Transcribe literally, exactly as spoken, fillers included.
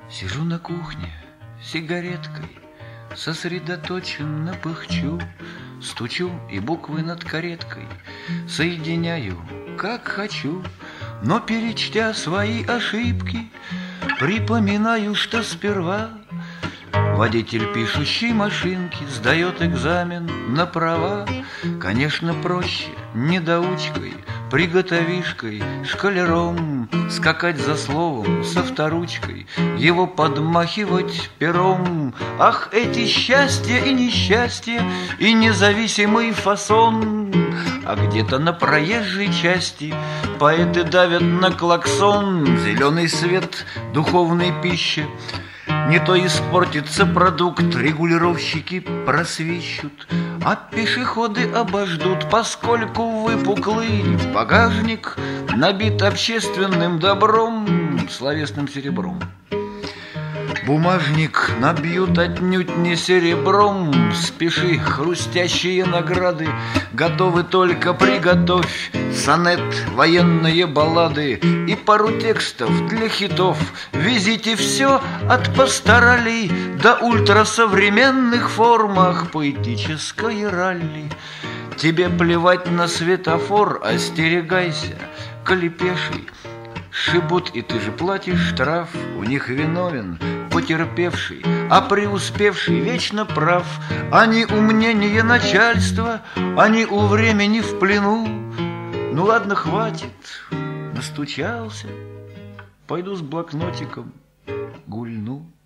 Сижу на кухне сигареткой, сосредоточенно пыхчу, стучу и буквы над кареткой соединяю, как хочу. Но перечтя свои ошибки, припоминаю, что сперва водитель пишущей машинки сдает экзамен на права. Конечно, проще недоучкой, приготовишкой, шкалером скакать за словом со вторучкой, его подмахивать пером. Ах, эти счастья и несчастья, и независимый фасон! А где-то на проезжей части поэты давят на клаксон. Зеленый свет духовной пищи, не то испортится продукт, регулировщики просвищут, а пешеходы обождут, поскольку выпуклый багажник набит общественным добром, словесным серебром. Бумажник набьют отнюдь не серебром. Спеши, хрустящие награды готовы, только приготовь сонет, военные баллады и пару текстов для хитов. Везите все от пасторалей до ультрасовременных формах поэтической ралли. Тебе плевать на светофор, остерегайся, клепеший. Шибут, и ты же платишь штраф. У них виновен потерпевший, а преуспевший вечно прав. Они у мнения начальства, они у времени в плену. Ну ладно, хватит, настучался, пойду с блокнотиком гульну.